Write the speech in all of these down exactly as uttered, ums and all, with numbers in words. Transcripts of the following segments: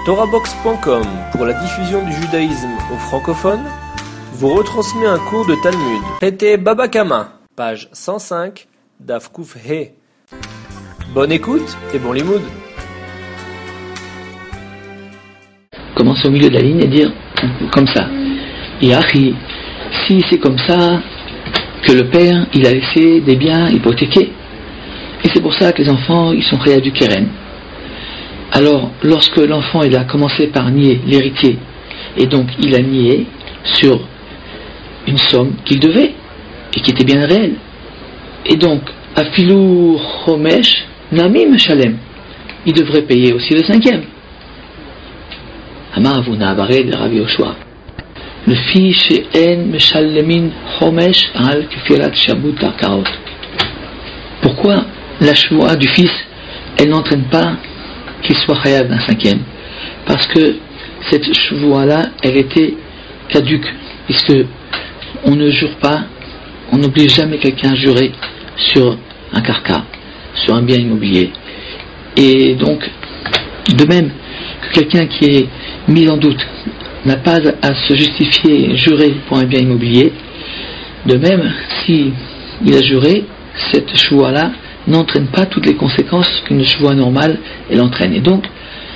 Torahbox point com, pour la diffusion du judaïsme aux francophones, vous retransmet un cours de Talmud. Pété Baba Kama, page cent cinq, Daf Kuf He. Bonne écoute et bon limoud. Commencer au milieu de la ligne et dire comme ça. Yahi, si c'est comme ça que le père il a laissé des biens hypothéqués, et c'est pour ça que les enfants ils sont créés du keren. Alors lorsque l'enfant il a commencé par nier l'héritier, et donc il a nié sur une somme qu'il devait et qui était bien réelle, et donc afilou chomesh namim shalem, il devrait payer aussi le cinquième. Amar Avuna Abaré de Rabbi Yoshua. Le fi she'en meshalemin chomesh al kefirat shabut karkaot. Pourquoi la choua du fils, elle n'entraîne pas qu'il soit chayav d'un cinquième? Parce que cette choua-là, elle était caduque, puisque on ne jure pas, on n'oblige jamais quelqu'un à jurer sur un karka, sur un bien immobilier. Et donc, de même que quelqu'un qui est mis en doute n'a pas à se justifier et jurer pour un bien immobilier, de même, si il a juré, cette choua-là n'entraîne pas toutes les conséquences qu'une choua normale elle entraîne. Et donc,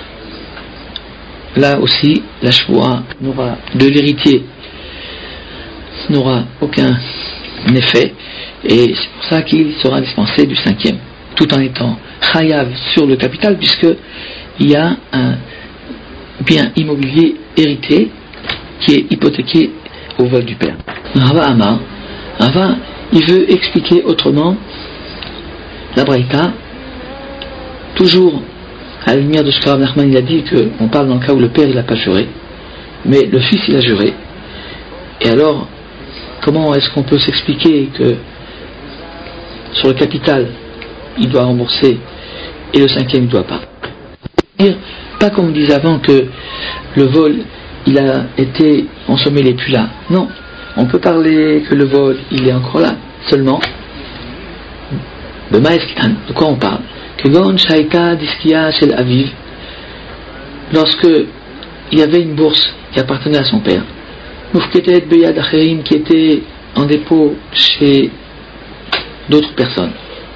là aussi, la choua n'aura de l'héritier n'aura aucun effet, et c'est pour ça qu'il sera dispensé du cinquième, tout en étant chayav sur le capital, puisque il y a un bien immobilier hérité qui est hypothéqué au vol du père. Rava Amar, Rava, il veut expliquer autrement la braïta, toujours à la lumière de ce que Rav Nachman il a dit, qu'on parle dans le cas où le père il n'a pas juré, mais le fils il a juré. Et alors, comment est-ce qu'on peut s'expliquer que sur le capital il doit rembourser et le cinquième il ne doit pas? Pas comme on disait avant que le vol il a été consommé, il n'est plus là. Non, on peut parler que le vol il est encore là, seulement de quoi on parle? Que Gon Shaita Diskia Shel Aviv, lorsque il y avait une bourse qui appartenait à son père, Mufketet Beyad Acherim, qui était en dépôt chez d'autres personnes,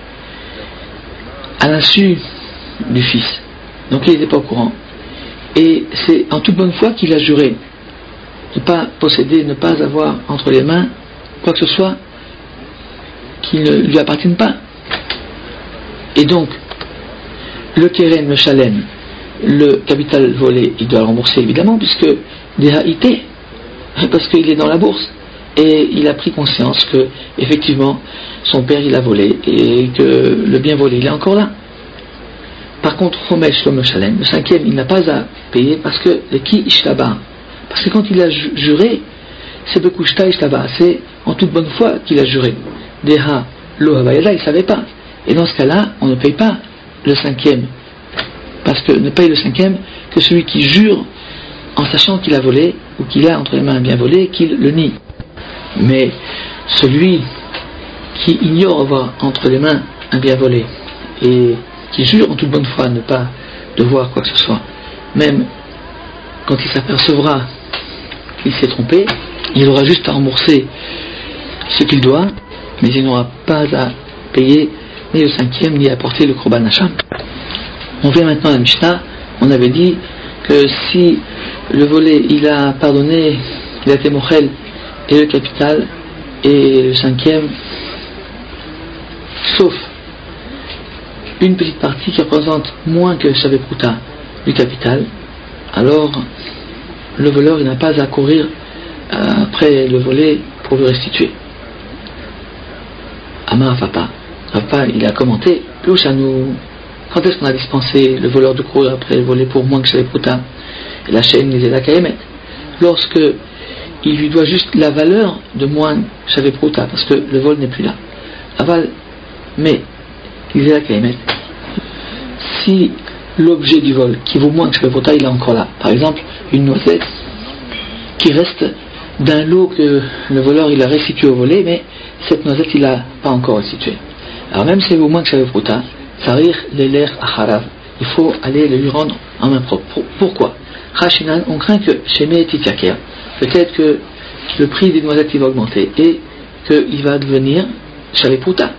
à l'insu du fils. Donc il n'était pas au courant. Et c'est en toute bonne foi qu'il a juré ne pas posséder, ne pas avoir entre les mains quoi que ce soit qui ne lui appartienne pas. Et donc, le keren, le shalem, le capital volé, il doit le rembourser évidemment, puisque déhaïté, parce qu'il est dans la bourse et il a pris conscience que effectivement son père il a volé et que le bien volé il est encore là. Par contre, chomesh le shalem, le cinquième, il n'a pas à payer parce que le ki ishtaba, parce que quand il a juré, c'est bekushta ishtaba, c'est en toute bonne foi qu'il a juré. Deha lo havayada, il ne savait pas. Et dans ce cas-là, on ne paye pas le cinquième, parce que ne paye le cinquième que celui qui jure en sachant qu'il a volé ou qu'il a entre les mains un bien volé, qu'il le nie. Mais celui qui ignore avoir entre les mains un bien volé et qui jure en toute bonne foi ne pas devoir quoi que ce soit, même quand il s'apercevra qu'il s'est trompé, il aura juste à rembourser ce qu'il doit, mais il n'aura pas à payer ni le cinquième, ni à porter le Korban Hacham. On vient maintenant à la Mishnah. On avait dit que si le volé, il a pardonné, il a été mochel, et le capital, et le cinquième, sauf une petite partie qui représente moins que Shavé Prouta du capital, alors le voleur, il n'a pas à courir après le volé pour le restituer. Amar Papa. Papa, il a commenté, Louchanou, quand est-ce qu'on a dispensé le voleur de courir après le volé pour moins que Shavé Prouta? Et la chaîne, les la Kayemet. Lorsque il lui doit juste la valeur de moins que Shavé Prouta, parce que le vol n'est plus là. Aval, mais, les la Kayemet, si l'objet du vol, qui vaut moins que Shavé Prouta, il est encore là. Par exemple, une noisette qui reste d'un lot que le voleur il a restitué au volé, mais cette noisette il n'a pas encore restitué. Alors même si elle vaut moins que Shavé Prouta, Sarir l'élère acharav, il faut aller le lui rendre en main propre. Pour, pourquoi? Rachinan, on craint que chez Métitakea, peut-être que le prix des noisettes va augmenter et qu'il va devenir Shalepouta.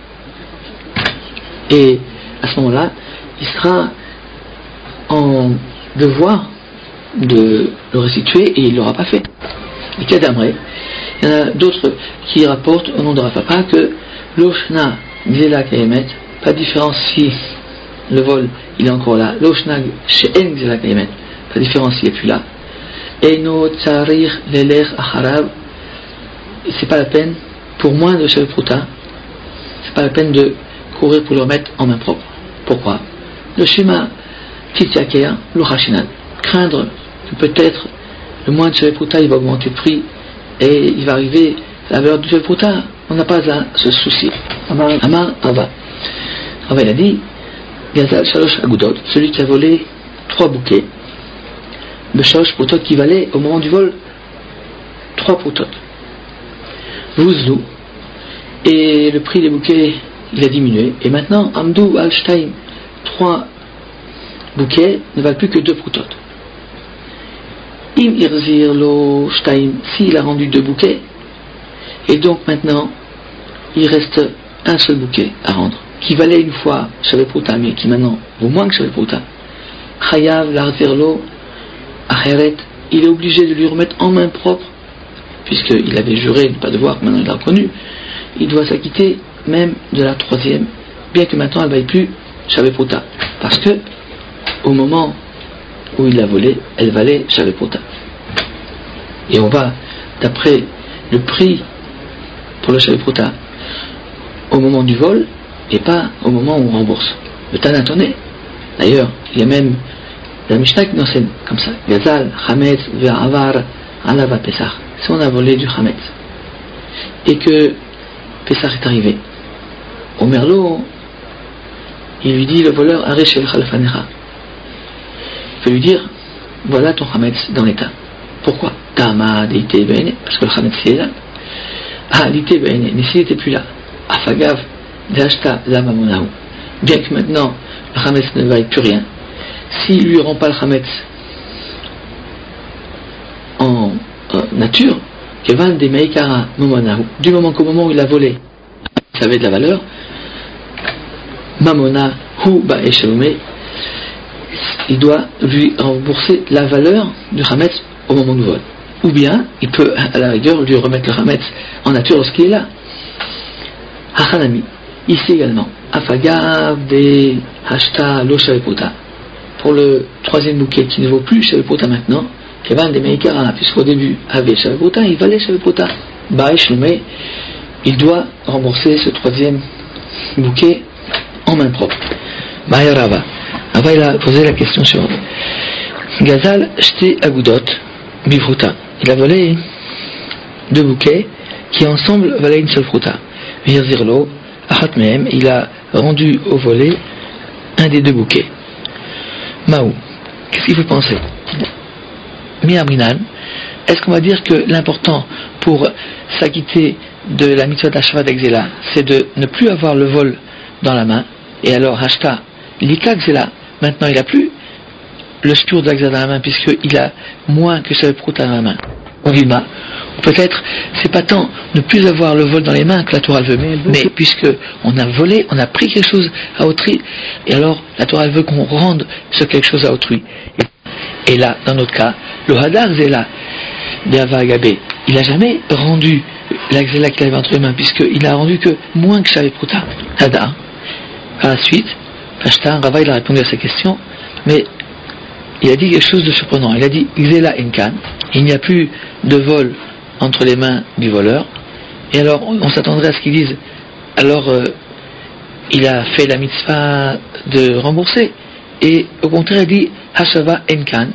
Et à ce moment-là, il sera en devoir de le restituer et il ne l'aura pas fait. Et Kadamré, il y en a d'autres qui rapportent au nom de Rafapa que l'Oshna Gzela Kayemet, pas de différence si le vol il est encore là, l'Oshna She'en Gzela Kayemet, pas de différence s'il n'est plus là. Eino Tsarir Leler Acharab, c'est pas la peine, pour moins de Shalepouta, c'est pas la peine de courir pour le remettre en main propre. Pourquoi? Le Shema Titiakea, l'Uchashinan, craindre que peut-être le moins de Shalepouta il va augmenter le prix et il va arriver à la valeur du Shalepouta. On n'a pas à se soucier. Amar Rava. Rava il a dit Gazal Shalosh Agudot, celui qui a volé trois bouquets, Beshalosh Poutot qui valait au moment du vol trois poutot. Vuzlu, et le prix des bouquets il a diminué, et maintenant Amdou Al-Shtaim, trois bouquets ne valent plus que deux poutot. Im Irzir Lo Shtaim, s'il a rendu deux bouquets, et donc maintenant il reste un seul bouquet à rendre, qui valait une fois Shalepouta, mais qui maintenant vaut moins que Shalepouta. Chayav Larzir Lo Acheret, il est obligé de lui remettre en main propre, puisqu'il avait juré de ne pas devoir, maintenant il l'a reconnu, il doit s'acquitter même de la troisième, bien que maintenant elle ne vaille plus Shalepouta, parce que au moment où il l'a volée, elle valait Shalepouta. Et on va, d'après le prix pour le Shalepouta, au moment du vol, et pas au moment où on rembourse. Le Tanatonné, d'ailleurs, il y a même la Mishnah qui enseigne comme ça, Gazal, Hametz, Ve'avar, Alava Pesach. Si on a volé du Hametz, et que Pesach est arrivé, au Merlot, il lui dit, le voleur, Arech el Khalfanecha. Il peut lui dire, voilà ton Hametz dans l'état. Pourquoi? Tama deite bene, parce que le Hametz est là. Ah, l'ité bene, mais s'il n'était plus là, Afagav, Dashta, Lamamonahu. Bien que maintenant, le Hametz ne vaille plus rien, s'il lui rend pas le Hametz en euh, nature, Kevan de Meikara Momonahu, du moment qu'au moment où il a volé, ça avait de la valeur, Mamona Hu Ba'eshalomé, il doit lui rembourser la valeur du Hametz au moment du vol. Ou bien, il peut à la rigueur lui remettre le Hametz en nature lorsqu'il est là. Hachanami, ici également, Afagav de Hashta Lo Shalepouta, pour le troisième bouquet qui ne vaut plus Shalepouta maintenant, Kevan de Meikara, puisqu'au début avait Shalepouta, il valait Shalepouta. Ba'eshalomé, il doit rembourser ce troisième bouquet en main propre. Rava. Rava il a posé la question suivante. Gazal Shte Agudot Bifruta. Il a volé deux bouquets qui ensemble valaient une seule fruta. Virzirlo Achat Mehem, il a rendu au volé un des deux bouquets. Maou. Qu'est-ce qu'il faut penser? Miabrinan. Est-ce qu'on va dire que l'important pour s'acquitter de la mitzvah d'Ashvat Exela, c'est de ne plus avoir le vol dans la main, et alors Hashta, l'Ika Xela, maintenant il n'a plus le spur d'Axela dans la main, puisqu'il a moins que ce prouta dans la main. On dit, bah, peut-être, c'est pas tant ne plus avoir le vol dans les mains que la Torah veut, mais, mais puisque on a volé, on a pris quelque chose à autrui, et alors la Torah veut qu'on rende ce quelque chose à autrui. Et, et là, dans notre cas, le Hadar Zela, d'Ava Agabé, il n'a jamais rendu l'Axela qu'il avait entre les mains, puisqu'il n'a rendu que moins que Shavet Prouta. Hadar. Par la suite, Pashta, Rava, il a répondu à sa question, mais il a dit quelque chose de surprenant. Il a dit Xela Enkan, il n'y a plus de vol entre les mains du voleur. Et alors, on s'attendrait à ce qu'ils disent, alors euh, il a fait la mitzvah de rembourser. Et au contraire, il dit Hashava Enkan,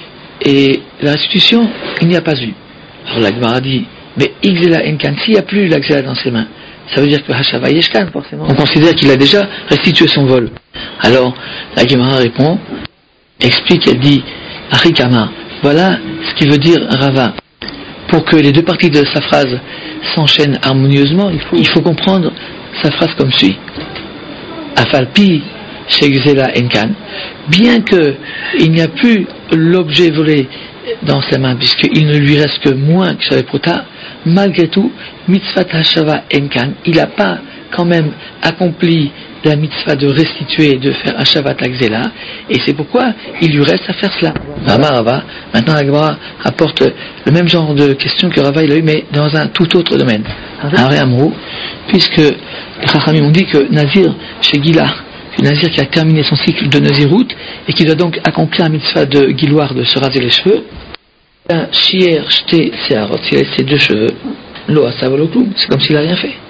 et la restitution, il n'y a pas eu. Alors la Gemara dit, mais Xela Enkan, s'il n'y a plus la Xela dans ses mains, ça veut dire que Hashava Yeshkan, forcément. On considère qu'il a déjà restitué son vol. Alors, la Gemara répond, explique, elle dit, Arikama, voilà ce qui veut dire Rava. Pour que les deux parties de sa phrase s'enchaînent harmonieusement, il faut, il faut comprendre sa phrase comme suit. Afalpi chez Gzela Enkan, bien qu'il n'y a plus l'objet volé dans sa main, puisqu'il ne lui reste que moins que Shavet Pruta, malgré tout, mitzvah Hashava Enkan, il n'a pas quand même accompli la mitzvah de restituer, de faire Hashavat Gzela, et c'est pourquoi il lui reste à faire cela. Rava, Rava, maintenant la Gemara apporte le même genre de question que Rava il a eu, mais dans un tout autre domaine. Un Amrou, puisque les Chachamim ont dit que Nazir, chez Gila, que Nazir qui a terminé son cycle de Nazirout, et qui doit donc accomplir la mitzvah de Giloir de se raser les cheveux, un Shier Shte Seharot, s'il a ses deux cheveux, Lo Asavoloklum, c'est comme s'il n'a rien fait.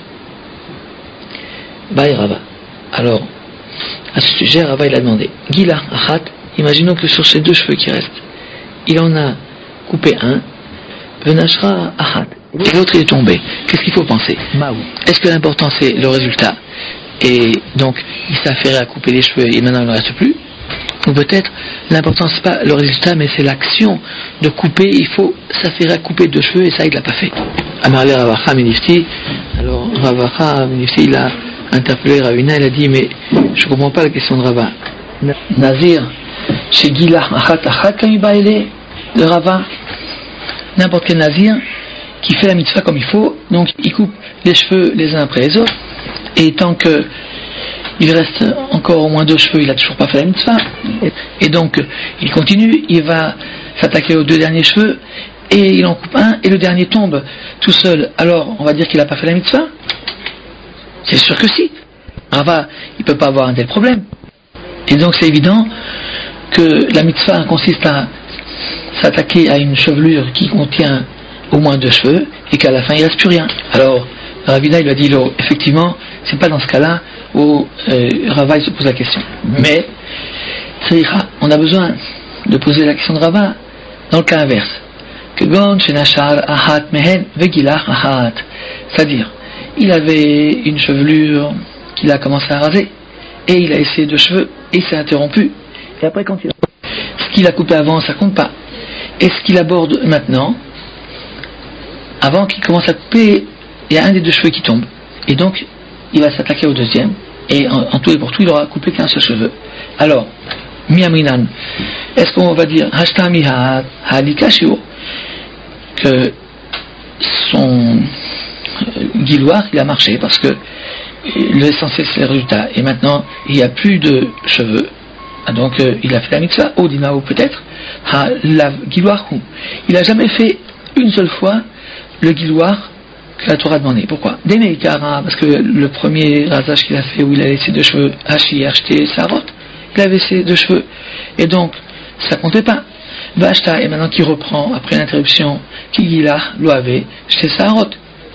Baï Rava. Alors, à ce sujet, Rava il a demandé, Gila Achat, imaginons que sur ces deux cheveux qui restent, il en a coupé un, Venashra Achat, et l'autre est tombé. Qu'est-ce qu'il faut penser? Est-ce que l'important c'est le résultat, et donc il s'est affairé à couper les cheveux et maintenant il ne reste plus? Ou peut-être l'important c'est pas le résultat mais c'est l'action de couper, il faut s'affairer à couper deux cheveux et ça il l'a pas fait. Amarle Ravacha Menifti, alors Ravacha Menifti il a interpellé Ravina, il a dit mais je comprends pas la question de Rava. Nazir, chez Gila Achat Achat quand il va aller de Rava, n'importe quel Nazir qui fait la mitzvah comme il faut, donc il coupe les cheveux les uns après les autres, et tant que il reste encore au moins deux cheveux, il n'a toujours pas fait la mitzvah, et donc il continue, il va s'attaquer aux deux derniers cheveux, et il en coupe un, et le dernier tombe tout seul, alors on va dire qu'il n'a pas fait la mitzvah? C'est sûr que si. Rava, il ne peut pas avoir un tel problème. Et donc c'est évident que la mitzvah consiste à s'attaquer à une chevelure qui contient au moins deux cheveux, et qu'à la fin il ne reste plus rien. Alors Ravina il lui a dit, oh, effectivement, c'est pas dans ce cas-là où euh, Rava il se pose la question. Mais, on a besoin de poser la question de Rava dans le cas inverse. Que gon shenashar ahat mehen vegilach ahat. C'est-à-dire, il avait une chevelure qu'il a commencé à raser, et il a essayé deux cheveux, et il s'est interrompu. Et après, quand il a... ce qu'il a coupé avant, ça compte pas. Et ce qu'il aborde maintenant, avant qu'il commence à couper, il y a un des deux cheveux qui tombe. Et donc, il va s'attaquer au deuxième, et en, en tout et pour tout, il aura coupé qu'un seul cheveu. Alors, miaminan, est-ce qu'on va dire hashtami halikashio, que son guilloire, il a marché, parce que l'essentiel c'est le résultat, et maintenant, il n'y a plus de cheveux, donc euh, il a fait la mitzvah, ou dina, ou peut-être, ha la guilloire, il n'a jamais fait une seule fois le guilloire que la Torah a demandé. Pourquoi? Demeikara, parce que le premier rasage qu'il a fait où il a laissé deux cheveux, Hachi, acheté Sarot, il avait ses deux cheveux, et donc ça comptait pas. Vashta, et maintenant qu'il reprend après l'interruption, Kigila, Loave, acheté Sarot.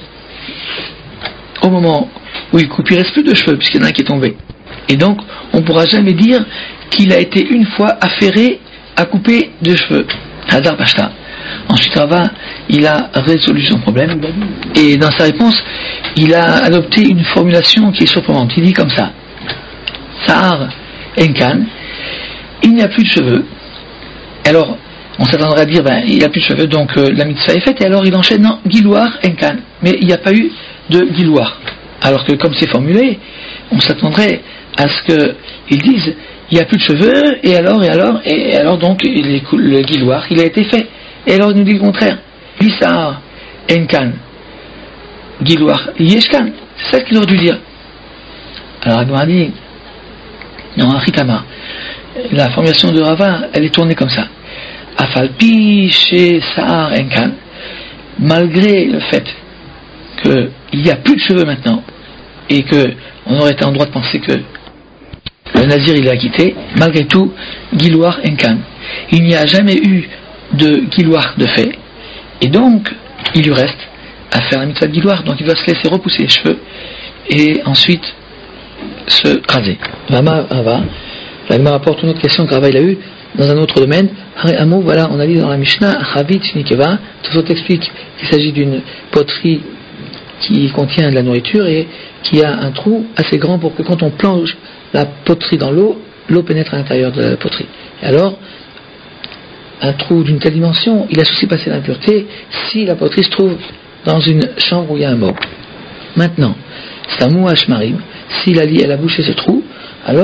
Au moment où il coupe, il ne reste plus de cheveux, puisqu'il y en a un qui est tombé. Et donc, on ne pourra jamais dire qu'il a été une fois affairé à couper deux cheveux. Hadar Bashta. Ensuite, Rava, il a résolu son problème, et dans sa réponse, il a adopté une formulation qui est surprenante. Il dit comme ça: Sahar Enkan, il n'y a plus de cheveux. Alors, on s'attendrait à dire, ben, il n'y a plus de cheveux, donc euh, la mitzvah est faite, et alors il enchaîne, non, Giloir Enkan. Mais il n'y a pas eu de Giloir. Alors que, comme c'est formulé, on s'attendrait à ce qu'ils disent, il n'y a plus de cheveux, et alors, et alors, et alors donc, il, le Giloir, il a été fait. Et alors il nous dit le contraire. Lissar Enkan Giloir Yeshkan. C'est ça qu'il aurait dû dire. Alors Agma dit, non, Achitama, la formulation de Rava, elle est tournée comme ça. Afalpi chez Sahar Enkan, malgré le fait qu'il n'y a plus de cheveux maintenant, et qu'on aurait été en droit de penser que le Nazir il l'a quitté, malgré tout, Giloir Enkan. Il n'y a jamais eu de Giloir de fait, et donc il lui reste à faire la mitzvah de Giloir, donc il va se laisser repousser les cheveux et ensuite se raser. Vama Ava, là il me rapporte une autre question que Rava il a eu dans un autre domaine. Hamo, voilà, on a dit dans la Mishnah, Chavit Nikeva, tout ça explique qu'il s'agit d'une poterie qui contient de la nourriture et qui a un trou assez grand pour que quand on plonge la poterie dans l'eau, l'eau pénètre à l'intérieur de la poterie. Et alors, un trou d'une telle dimension, il a ceci passer l'impureté si la poterie se trouve dans une chambre où il y a un mort. Maintenant, Samou Hashmarim, si la lie elle a bouché ce trou, alors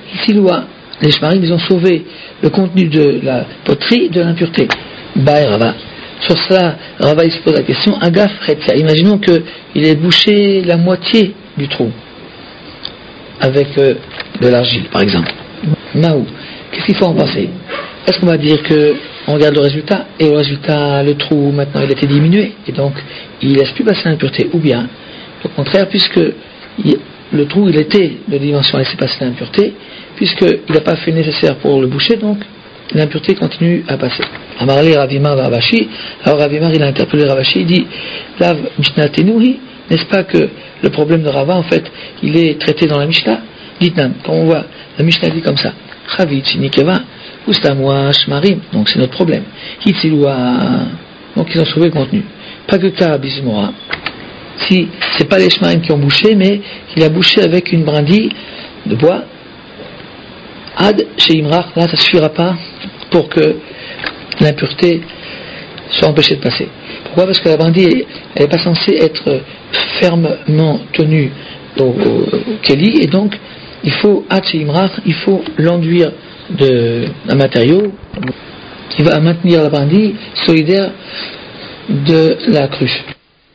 Siloua, les shmarim, ils ont sauvé le contenu de la poterie de l'impureté. Baï Rava. Sur ça, Rava il se pose la question, Agaf Retia. Imaginons qu'il ait bouché la moitié du trou avec euh, de l'argile, par exemple. Maou, qu'est-ce qu'il faut en penser? Est-ce qu'on va dire que on regarde le résultat, et au résultat, le trou, maintenant, il a été diminué, et donc, il ne laisse plus passer l'impureté, ou bien, au contraire, puisque il, le trou, il était de dimension à laisser passer l'impureté, puisqu'il n'a pas fait le nécessaire pour le boucher, donc, l'impureté continue à passer. Amarli Ravimar Ravashi, alors Ravimar, il a interpellé Ravashi, il dit, Lav Mishnatenoui, n'est-ce pas que le problème de Rava, en fait, il est traité dans la Mishnah? Dites-nous, quand on voit, la Mishnah dit comme ça, Chavit, Nikeva, Oustamoua, Shmarim, donc c'est notre problème. Hitziloua, donc ils ont trouvé le contenu. Pas que Ka, Bismora. Si c'est pas les Shmarim qui ont bouché, mais qu'il a bouché avec une brindille de bois, Ad, chez Imrach, là ça suffira pas pour que l'impureté soit empêchée de passer. Pourquoi? Parce que la brindille, elle n'est pas censée être fermement tenue au, au, au Keli, et donc il faut, Ad, chez Imrach, il faut l'enduire d'un matériau qui va maintenir la brindille solidaire de la cruche.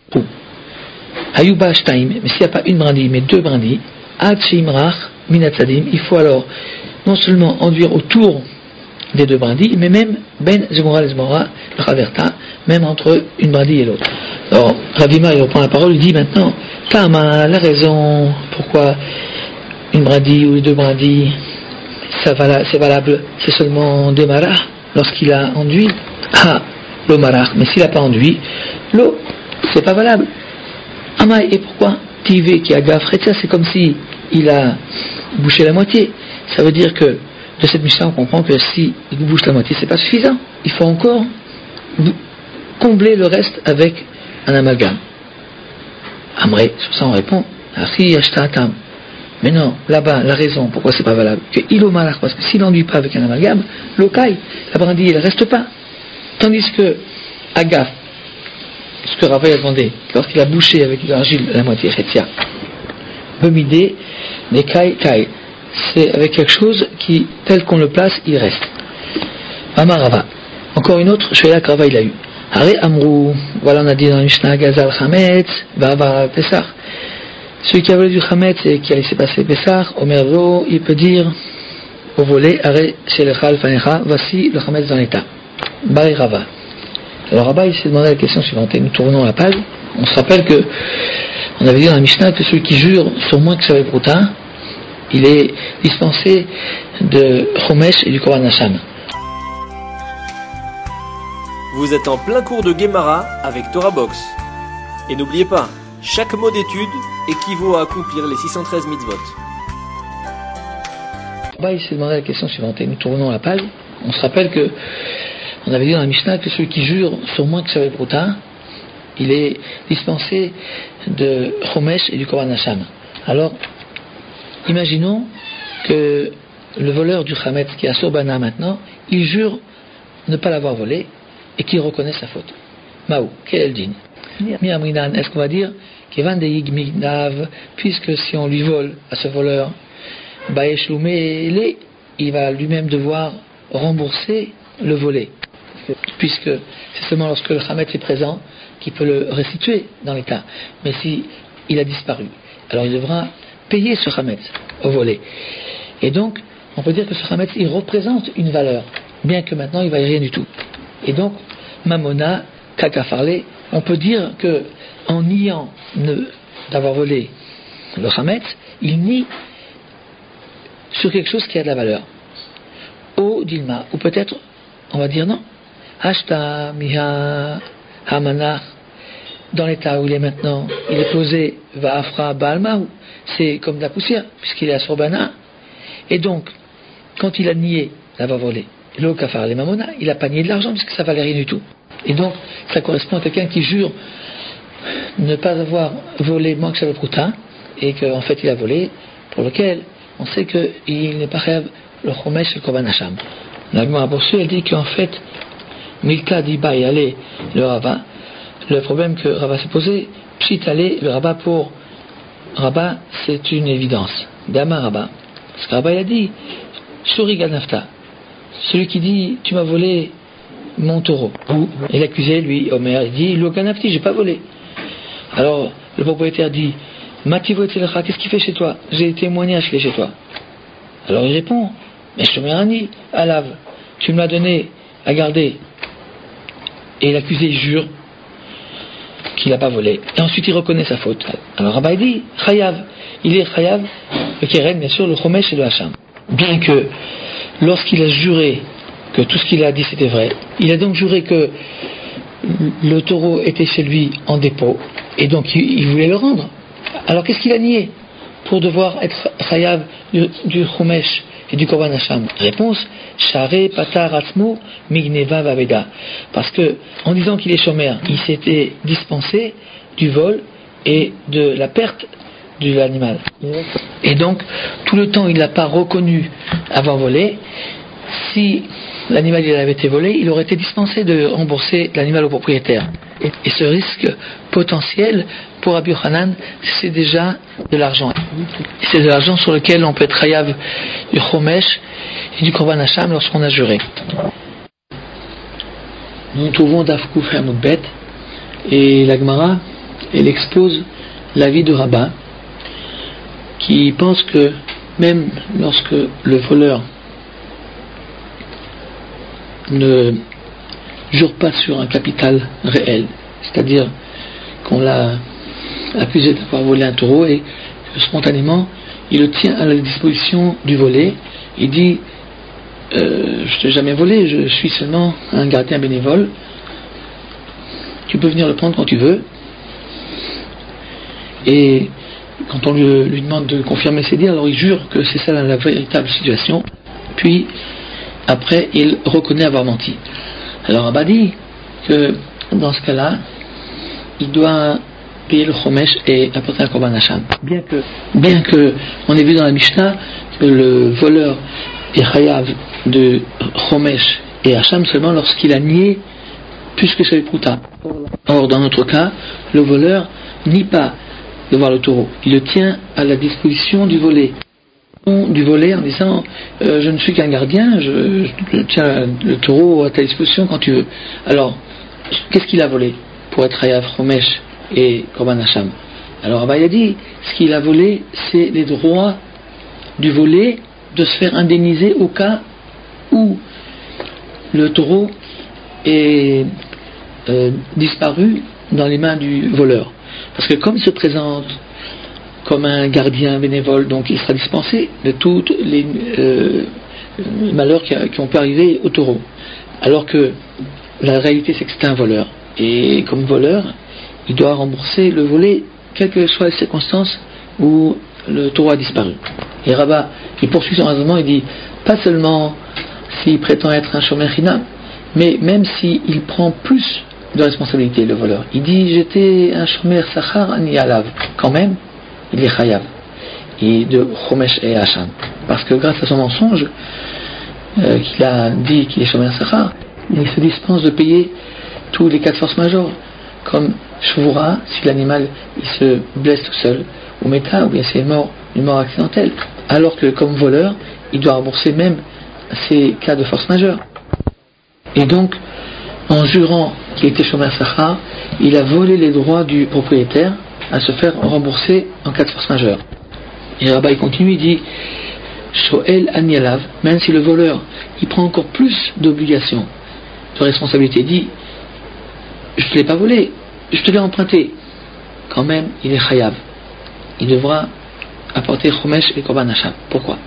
Ayuba Shtaim, mais s'il n'y a pas une brindille, mais deux brindilles, Ad Shimrach Minatzadim, il faut alors non seulement enduire autour des deux brindilles, mais même Ben Zmora Lezmora, Raverta, même entre une brindille et l'autre. Alors, Ravima, il reprend la parole, il dit maintenant, Tama, la raison, pourquoi une brindille ou deux brindilles, ça vala, c'est valable, c'est seulement des marah lorsqu'il a enduit. Ah, l'eau marah, mais s'il n'a pas enduit, l'eau, c'est pas valable. Amai, et pourquoi Tivé qui a gafretia, c'est comme si il a bouché la moitié. Ça veut dire que de cette mission, on comprend que si il bouche la moitié, c'est pas suffisant. Il faut encore combler le reste avec un amalgame. Amré, sur ça on répond, Achi Ashtatam. Mais non, là-bas, la raison pourquoi c'est pas valable, que ilo malach, parce que s'il n'enduit pas avec un amalgame, l'okai, la brindille, elle reste pas. Tandis que Agaf, ce que Rava a demandé, lorsqu'il a bouché avec de l'argile la moitié chetia, Bemidé, des kai kai, c'est avec quelque chose qui, tel qu'on le place, il reste. Amar Rava. Encore une autre, Shela que Rava il a eu. Hare Amrou, voilà on a dit dans le Mishnah Gazal Chametz, Vava Pesach. Celui qui a volé du Chametz et qui a laissé passer Pessah, Omerlo, il peut dire au volet, Arrêt chez le Chal Fanecha, voici le Chametz dans l'état. Bari Rava. Alors Rava, il s'est demandé la question suivante, et nous tournons la page. On se rappelle que, on avait dit dans la Mishnah que celui qui jure sur moins que ça va être il est dispensé de Chomesh et du Korban Hacham. Vous êtes en plein cours de Gemara avec Torah Box. Et n'oubliez pas, chaque mot d'étude équivaut à accomplir les six cent treize mitzvot. Bah, il s'est demandé la question suivante, et nous tournons la page. On se rappelle que, on avait dit dans la Mishnah que celui qui jure sur moins que ça va être il est dispensé de Chomesh et du Korban Hacham. Alors, imaginons que le voleur du Chametz qui est à Sorbana maintenant, il jure ne pas l'avoir volé et qu'il reconnaît sa faute. Maou, quel est le din? Est-ce qu'on va dire puisque si on lui vole à ce voleur, il va lui-même devoir rembourser le volé, puisque c'est seulement lorsque le Chametz est présent qu'il peut le restituer dans l'état. Mais si il a disparu, alors il devra payer ce Chametz au volé. Et donc, on peut dire que ce Chametz, il représente une valeur, bien que maintenant il ne vaille rien du tout. Et donc, Mamona, Kakafarle, on peut dire que en niant ne, d'avoir volé le Chametz, il nie sur quelque chose qui a de la valeur. Au Dilma, ou peut-être, on va dire non. Ashta Miha Hamanach, dans l'état où il est maintenant, il est posé Va'afra Baalma, c'est comme de la poussière, puisqu'il est à Sorbana. Et donc, quand il a nié l'avoir volé, le Kafar, les Mamona, il a pas nié de l'argent, puisque ça valait rien du tout. Et donc, ça correspond à quelqu'un qui jure ne pas avoir volé moins que ça le proutin, et qu'en fait il a volé, pour lequel on sait qu'il n'est pas rêve le Chomesh et le Korban Hacham. La Gemara poursuit, elle dit qu'en fait, Milka dit Baï allez le Rava, le problème que Rava s'est posé, Pshit allez le Rava pour Rava, c'est une évidence. Dama Rava. Parce que Rabbi a dit, Shuri Ganafta, celui qui dit, tu m'as volé mon taureau. Et l'accusé, lui, Omer, il dit, Lo Ganafti, j'ai pas volé. Alors, le propriétaire dit, Mativo et Tzelecha, qu'est-ce qu'il fait chez toi? J'ai témoigné à ce qu'il est chez toi. Alors il répond, mais Shomerani, Alav, tu me l'as donné à garder. Et l'accusé jure qu'il n'a pas volé. Et ensuite il reconnaît sa faute. Alors Rabbi dit, Chayav, il est Chayav, le Keren, bien sûr, le Chomesh et le Hacham. Bien que, lorsqu'il a juré que tout ce qu'il a dit c'était vrai, il a donc juré que le taureau était chez lui en dépôt, et donc il, il voulait le rendre. Alors qu'est-ce qu'il a nié pour devoir être chayav du, du Chomesh et du Korban Hacham? Réponse, Share Patar Atzmo Migneva Vaveda. Parce que, en disant qu'il est shomer, il s'était dispensé du vol et de la perte de l'animal. Et donc, tout le temps, il n'a pas reconnu avoir volé. Si l'animal il avait été volé, il aurait été dispensé de rembourser l'animal au propriétaire. Et, et ce risque potentiel pour Rabbi Yochanan, c'est déjà de l'argent. C'est de l'argent sur lequel on peut être chayav du Chomesh et du Korban Hacham lorsqu'on a juré. Nous trouvons Daf Kuf Hamud Bet et la Gemara, elle expose l'avis de Rabbin qui pense que même lorsque le voleur ne jure pas sur un capital réel, c'est-à-dire qu'on l'a accusé d'avoir volé un taureau et que spontanément il le tient à la disposition du volé, il dit euh, je t'ai jamais volé, je suis seulement un gardien bénévole, tu peux venir le prendre quand tu veux. Et quand on lui, lui demande de confirmer ses dires, alors il jure que c'est ça la, la véritable situation, puis après il reconnaît avoir menti. Alors Abba dit que dans ce cas-là il doit payer le Chomesh et apporter un Korban Hacham. Bien que, bien que on ait vu dans la Mishnah que le voleur est chayav de Chomesh et Hacham seulement lorsqu'il a nié plus que c'est le Prouta. Or dans notre cas, le voleur nie pas de voir le taureau, il le tient à la disposition du volé. Du volet en disant euh, je ne suis qu'un gardien, je, je tiens le taureau à ta disposition quand tu veux. Alors, qu'est-ce qu'il a volé pour être chayav Chomesh et Korban Hacham? Alors Abba a dit ce qu'il a volé, c'est les droits du volé de se faire indemniser au cas où le taureau est euh, disparu dans les mains du voleur. Parce que comme il se présente comme un gardien bénévole, donc il sera dispensé de tous les euh, malheurs qui, qui ont pu arriver au taureau. Alors que la réalité c'est que c'est un voleur. Et comme voleur, il doit rembourser le volé, quelles que soient les circonstances où le taureau a disparu. Et Rabbah, il poursuit son raisonnement, il dit, pas seulement s'il prétend être un shomer chinam, mais même s'il prend plus de responsabilité, le voleur. Il dit, j'étais un shomer sachar ani alav. Quand même, il est chayav. Et de Chomesh et Hacham. Parce que grâce à son mensonge, euh, qu'il a dit qu'il est shomer sachar, il se dispense de payer tous les cas de force majeure. Comme Shvura, si l'animal il se blesse tout seul, ou Meta, ou bien c'est mort, une mort accidentelle. Alors que comme voleur, il doit rembourser même ces cas de force majeure. Et donc, en jurant qu'il était shomer sachar, il a volé les droits du propriétaire à se faire rembourser en cas de force majeure. Et Rabbi continue, il dit Shoel Anialav, même si le voleur il prend encore plus d'obligations, de responsabilité, il dit je ne te l'ai pas volé, je te l'ai emprunté, quand même il est chayav, il devra apporter Chomesh et Korban Hacham. Pourquoi?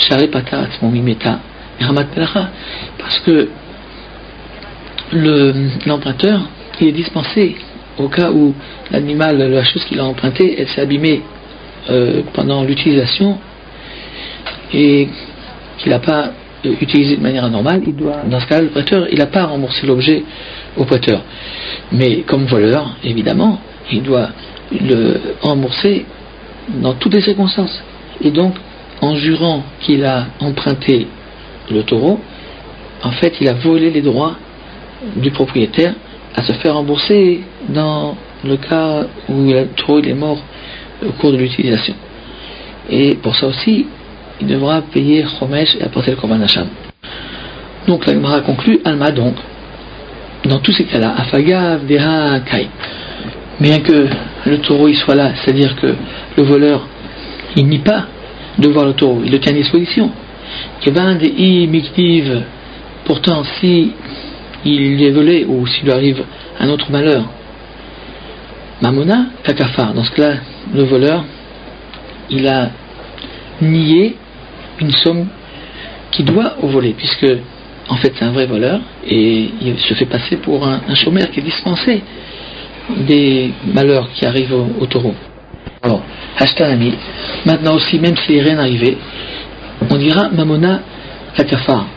Parce que le, l'emprunteur il est dispensé au cas où l'animal, la chose qu'il a empruntée, elle s'est abîmée euh, pendant l'utilisation et qu'il n'a pas euh, utilisé de manière normale, il doit, dans ce cas, le prêteur, il n'a pas remboursé l'objet au prêteur. Mais comme voleur, évidemment, il doit le rembourser dans toutes les circonstances. Et donc, en jurant qu'il a emprunté le taureau, en fait, il a volé les droits du propriétaire à se faire rembourser dans le cas où le taureau il est mort au cours de l'utilisation. Et pour ça aussi, il devra payer Chomesh et apporter le Korban Hacham. Donc la Gemara conclut, Alma donc, dans tous ces cas-là, Afagav, Deha, Kai, bien que le taureau il soit là, c'est-à-dire que le voleur, il nie pas de voir le taureau, il le tient à disposition. Kevan de I Miktiv, pourtant si il est volé ou s'il lui arrive un autre malheur, Mamona, Kakafar, dans ce cas-là, le voleur, il a nié une somme qui doit au volé, puisque en fait c'est un vrai voleur et il se fait passer pour un, un chômeur qui est dispensé des malheurs qui arrivent au, au taureau. Alors, Hashtanami, maintenant aussi, même s'il n'est rien arrivé, on dira Mamona Kakafar.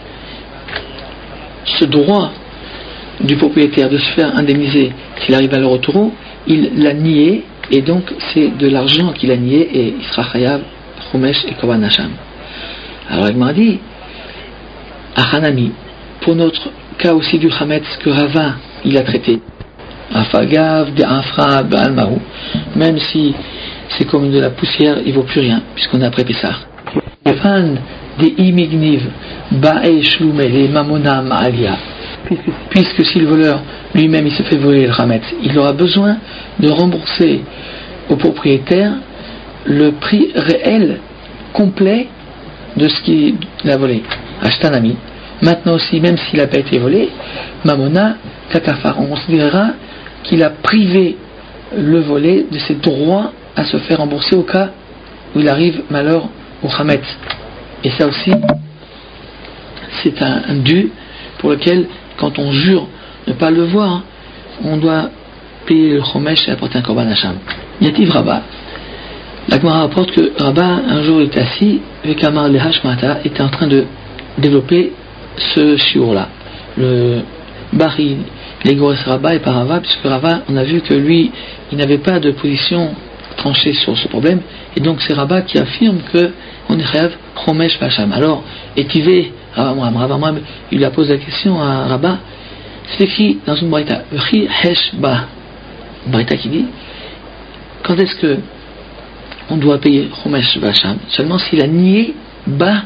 Ce droit du propriétaire de se faire indemniser s'il arrive à leur au taureau, il l'a nié, et donc c'est de l'argent qu'il a nié, et il sera chayav, chomesh et korban hacham. Alors il m'a dit, Achanami, pour notre cas aussi du chametz que Rava il a traité, Afagav de Afra Baalmahu, même si c'est comme de la poussière, il ne vaut plus rien, puisqu'on est après Pessah. Fan de Imigniv Bae Shlume les Mamona Maalia. Puisque, puisque si le voleur lui-même il se fait voler le Hametz, il aura besoin de rembourser au propriétaire le prix réel complet de ce qu'il a volé. Ashtanami. Maintenant aussi, même s'il n'a pas été volé, Mamona Kakafar, on considérera qu'il a privé le volé de ses droits à se faire rembourser au cas où il arrive malheur au Hametz. Et ça aussi, c'est un, un dû pour lequel, quand on jure ne pas le voir, on doit payer le chomesh et apporter un korban hacham. Yativ Rabba. La Gemara rapporte que Rabba, un jour, était assis, Vekamar Lehashmata, était en train de développer ce shiur-là. Le Bari, l'Egores Rabba et pas Rava, puisque Rava, on a vu que lui, il n'avait pas de position tranchée sur ce problème, et donc c'est Rabba qui affirme que on est chayav chomesh v'hacham. Alors, étivé, Rabba Amram, il lui a posé la question à Rabba, c'est écrit dans une braïta, V'chi hesh ba, une braïta qui dit, quand est-ce que on doit payer chomesh v'hacham? Seulement s'il a nié ba,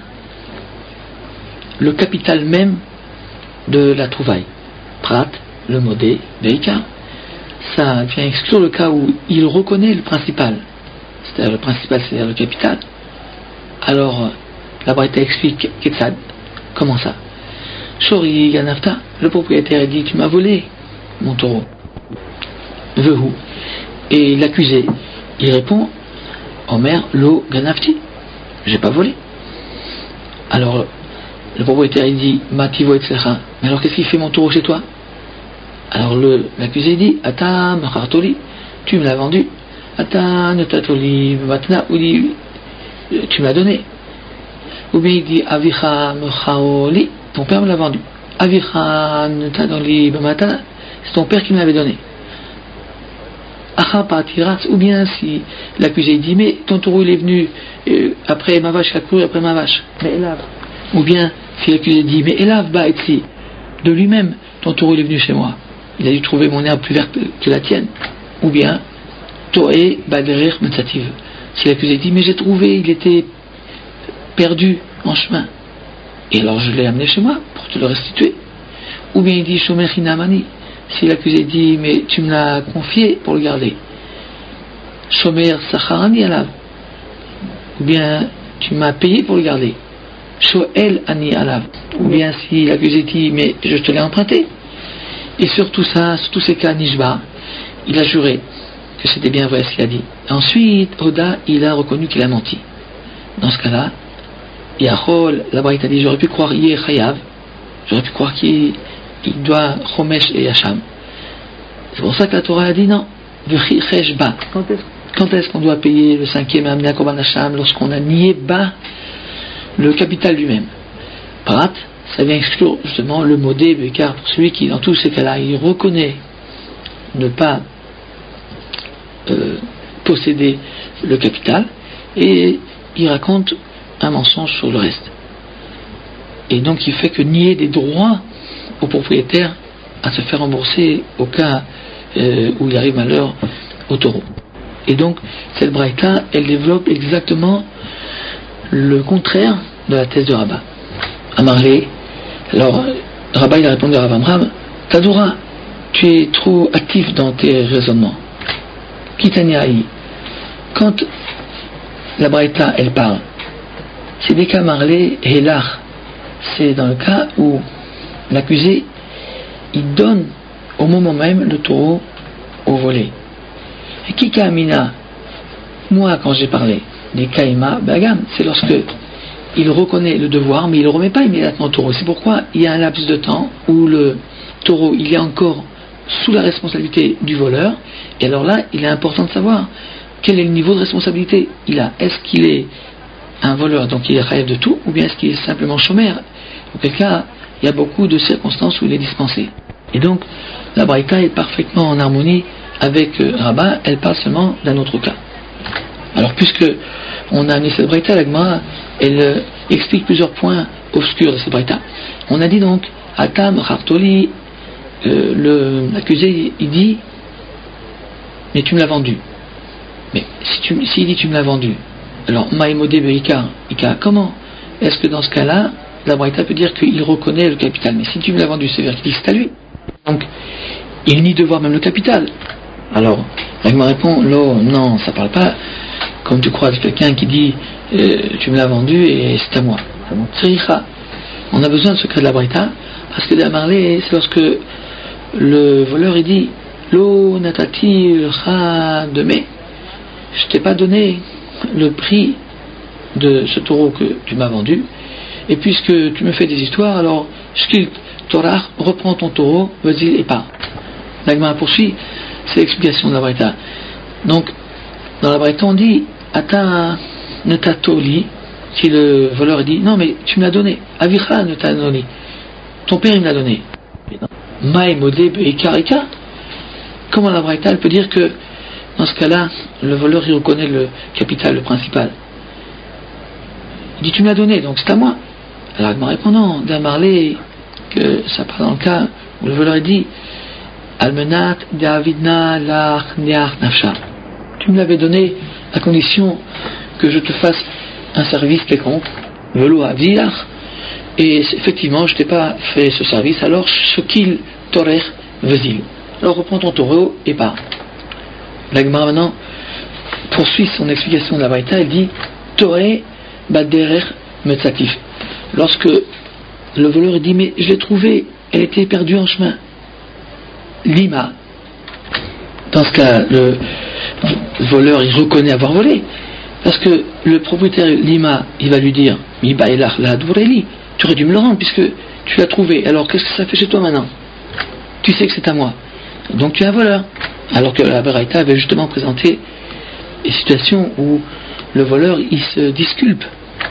le capital même de la trouvaille. Prat, le modé, veika. Ça vient exclure le cas où il reconnaît le principal, c'est-à-dire le principal, c'est-à-dire le capital. Alors, la Braïta explique Ketsad, comment ça? Shori Ganafta, le propriétaire dit, tu m'as volé mon taureau. Vehu. Et l'accusé, il répond, Omer lo Ganafti, j'ai pas volé. Alors, le propriétaire il dit, Mativo etzecha, mais alors qu'est-ce qu'il fait mon taureau chez toi? Alors le, l'accusé dit, Ata machartoli, tu me l'as vendu. Ata notatoli matna, ou dit, tu me l'as donné. Ou bien il dit, Avicha mechaoli, ton père me l'a vendu. Avicha notatoli matna, c'est ton père qui me l'avait donné. Acha patiras, ou bien si l'accusé dit, mais ton taureau il est venu euh, après ma vache, il a couru après ma vache. Mais élave. Ou bien si l'accusé dit, mais élave ba etzi, de lui-même, ton taureau il est venu chez moi. Il a dû trouver mon herbe plus verte que la tienne. Ou bien, Toé Baderir Metsativ. Si l'accusé dit, mais j'ai trouvé, il était perdu en chemin. Et alors je l'ai amené chez moi pour te le restituer. Ou bien il dit, Shomer Hinamani. Si l'accusé dit, mais tu me l'as confié pour le garder. Shomer Sacharani Alav. Ou bien, tu m'as payé pour le garder. Shoel Ani Alav. Ou bien si l'accusé dit, mais je te l'ai emprunté. Et sur tout ça, sur tous ces cas, Nishba, il a juré que c'était bien vrai ce qu'il a dit. Ensuite, Oda, il a reconnu qu'il a menti. Dans ce cas-là, Yachol, la Braïta dit, j'aurais pu croire Yeh Chayav, j'aurais pu croire qu'il il doit Chomesh et Hacham. C'est pour ça que la Torah a dit non. V'chi chesh ba. Quand est-ce, quand est-ce qu'on doit payer le cinquième et amener à Korban Hacham? Lorsqu'on a nié ba le capital lui-même. Prat, ça vient exclure justement le modé, car pour celui qui, dans tous ces cas-là, il reconnaît ne pas euh, posséder le capital, et il raconte un mensonge sur le reste. Et donc il fait que nier des droits au propriétaire à se faire rembourser au cas euh, où il arrive malheur au taureau. Et donc cette braïta, elle développe exactement le contraire de la thèse de Rabat. Amarlé, alors Rabat il a répondu à Rav Amram, Tadora, tu es trop actif dans tes raisonnements. Kitaniaï, quand la Braïta elle parle, c'est des cas marlés et l'art, c'est dans le cas où l'accusé il donne au moment même le taureau au volet. Et Kika Amina, moi quand j'ai parlé des Kaima Bagam, c'est lorsque il reconnaît le devoir, mais il ne remet pas immédiatement le taureau. C'est pourquoi il y a un laps de temps où le taureau il est encore sous la responsabilité du voleur, et alors là il est important de savoir quel est le niveau de responsabilité il a. Est-ce qu'il est un voleur, donc il est rêve de tout, ou bien est-ce qu'il est simplement chômeur? Auquel cas, il y a beaucoup de circonstances où il est dispensé. Et donc, la Braïta est parfaitement en harmonie avec euh, Rabat, elle parle seulement d'un autre cas. Alors, puisque on a amené cette Braïta, la Gemara, elle euh, explique plusieurs points obscurs de cette Braïta. On a dit donc, Atam, Hartoli, euh, l'accusé, il dit, mais tu me l'as vendu. Mais si tu, s'il dit tu me l'as vendu, alors, Maïmodé Beikar, Ika, comment est-ce que dans ce cas-là, la Braïta peut dire qu'il reconnaît le capital? Mais si tu me l'as vendu, c'est-à-dire qu'il dit c'est à lui. Donc, il nie de voir même le capital. Alors, il me répond, Lo, non, ça parle pas comme tu crois de quelqu'un qui dit euh, tu me l'as vendu et c'est à moi. On a besoin de ce cas de la Braïta, parce que d'Amarlé, c'est lorsque le voleur il dit Lo natati ra de mai, je t'ai pas donné le prix de ce taureau que tu m'as vendu, et puisque tu me fais des histoires, alors Shkil Torah, reprends ton taureau, vas-y et pars. L'Agma poursuit, c'est l'explication de la Braïta. Donc, dans la Braïta, on dit Ata netatoli, si le voleur dit non, mais tu me l'as donné, Avicha netanoli, ton père il me l'a donné. Maï modé be'ikarika, comment la Braïta elle peut dire que dans ce cas-là, le voleur il reconnaît le capital, le principal. Il dit tu me l'as donné, donc c'est à moi. Alors il me répond non, d'Amarlé, que ça parle dans le cas où le voleur dit Almenat Davidna lach neach nafsha. Tu me l'avais donné à condition que je te fasse un service quelconque, velo aviach, et effectivement je t'ai pas fait ce service, alors ce qu'il torer vezil. Alors reprends ton taureau et pars. L'Agma maintenant poursuit son explication de la Braïta, elle dit Toré baderer metzatif. Lorsque le voleur dit mais je l'ai trouvée, elle était perdue en chemin. Lima. Dans ce cas, le voleur il reconnaît avoir volé. Parce que le propriétaire Lima, il va lui dire Miba elach la dvoreli, tu aurais dû me le rendre puisque tu l'as trouvé. Alors qu'est-ce que ça fait chez toi maintenant? Tu sais que c'est à moi. Donc tu es un voleur. Alors que la Braïta avait justement présenté des situations où le voleur il se disculpe.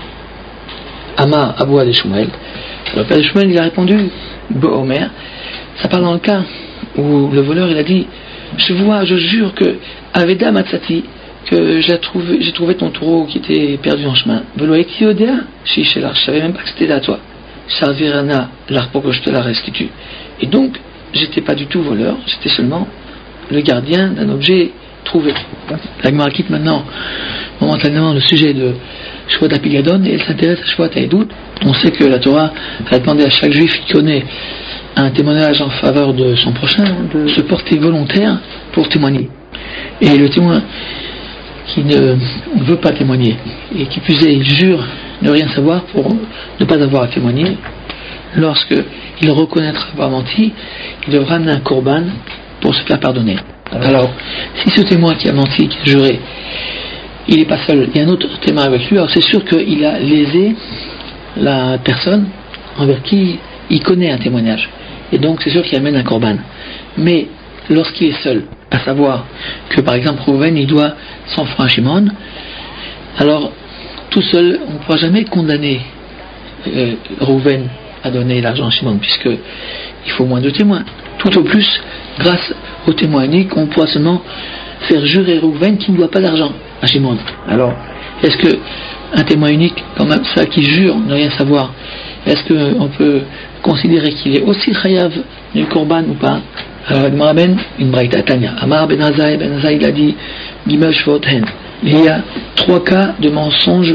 Ama Abou Ad Shmuel. Alors Père Shmuel il a répondu Bo-Omer. Ça parle dans le cas où le voleur il a dit je vois, je jure que Aveda Matsati, que j'ai trouvé, j'ai trouvé ton taureau qui était perdu en chemin. Veloeki Odea, je savais même pas que c'était à toi. Sarvirana, l'art pour que je te la restitue. Et donc, j'étais pas du tout voleur, j'étais seulement le gardien d'un objet trouvé. La Gemara quitte maintenant momentanément le sujet de Shvat Apigadon et elle s'intéresse à Shvat Haïdout. On sait que la Torah a demandé à chaque juif qui connaît un témoignage en faveur de son prochain de se porter volontaire pour témoigner. Et le témoin qui ne veut pas témoigner et qui plus est, il jure ne rien savoir pour ne pas avoir à témoigner, lorsque il reconnaîtra avoir menti, il devra amener un korban pour se faire pardonner. Alors, si ce témoin qui a menti, qui a juré, il n'est pas seul, il y a un autre témoin avec lui, alors c'est sûr qu'il a lésé la personne envers qui il connaît un témoignage. Et donc c'est sûr qu'il amène un korban. Mais lorsqu'il est seul, à savoir que par exemple Rouven il doit cent francs à Shimon, alors tout seul on ne pourra jamais condamner euh, Rouven à donner l'argent à Shimon, puisque il faut moins de témoins. Tout au plus, grâce au témoin unique, on pourra seulement faire jurer Rouven qui ne doit pas d'argent à Shimon. Alors, est-ce que un témoin unique, quand même ça qui jure ne rien savoir, est-ce qu'on peut considérer qu'il est aussi chayav du korban ou pas? Alors, il m'amène une braïta Tanya. Amar Ben Azai, Ben Azai il a dit Gimel Shvot Hen. Il y a trois cas de mensonge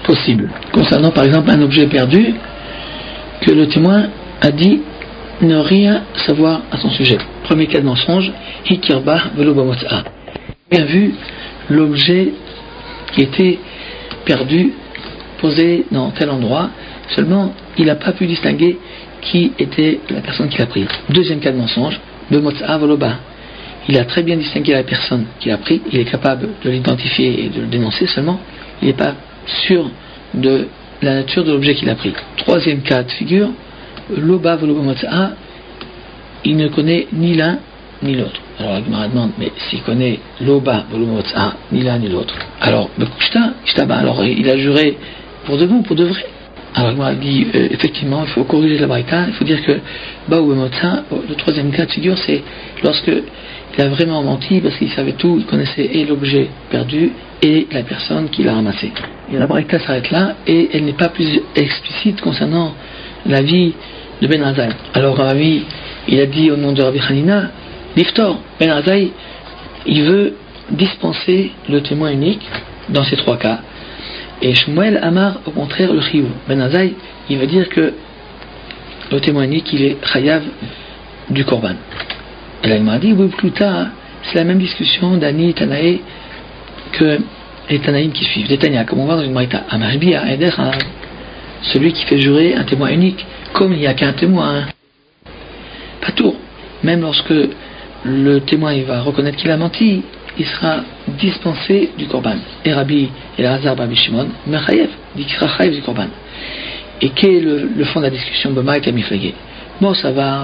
possibles. Concernant par exemple un objet perdu, que le témoin a dit ne rien savoir à son sujet. Premier cas de mensonge, Hikirba velo bamot'a. Bien vu, l'objet qui était perdu, posé dans tel endroit, seulement il n'a pas pu distinguer qui était la personne qui l'a pris. Deuxième cas de mensonge, bamot'a velo ba. Il a très bien distingué la personne qui l'a pris, il est capable de l'identifier et de le dénoncer, seulement il n'est pas sûr de la nature de l'objet qu'il a pris. Troisième cas de figure, l'oba velo bamot'a, il ne connaît ni l'un ni l'autre. Alors la Gemara demande, mais s'il connaît l'oba velo bamot'a, ni l'un ni l'autre, alors alors il a juré pour de bon, pour de vrai. Alors la Gemara dit, euh, effectivement, il faut corriger la braïta, il faut dire que ba ou bamot'a, le troisième cas de figure, c'est lorsque il a vraiment menti parce qu'il savait tout, il connaissait et l'objet perdu et la personne qui l'a ramassé. Et la braïta s'arrête là et elle n'est pas plus explicite concernant la vie de Ben Azaï. Alors Rabbi, il a dit au nom de Rabbi Hanina, Liftor, Ben Azaï, il veut dispenser le témoin unique dans ces trois cas. Et Shmuel Amar, au contraire, le Chiyuv. Ben Azaï, il veut dire que le témoin unique, il est chayav du korban. Et là, il m'a dit, oui, plus tard, c'est la même discussion d'Ani Tanaï que les Tanaïm qui suivent. Des Tania, comme on voit dans une Maïta, Amashbiya, Eder, celui qui fait jurer un témoin unique, comme il n'y a qu'un témoin, pas tout. Même lorsque le témoin il va reconnaître qu'il a menti, il sera dispensé du korban. Et Rabbi Elazar Rabbi Shimon, Mechayev, dit qu'il sera chayev du korban. Et quel est le, le fond de la discussion Bama et Kamiflagé? Bon, ça va.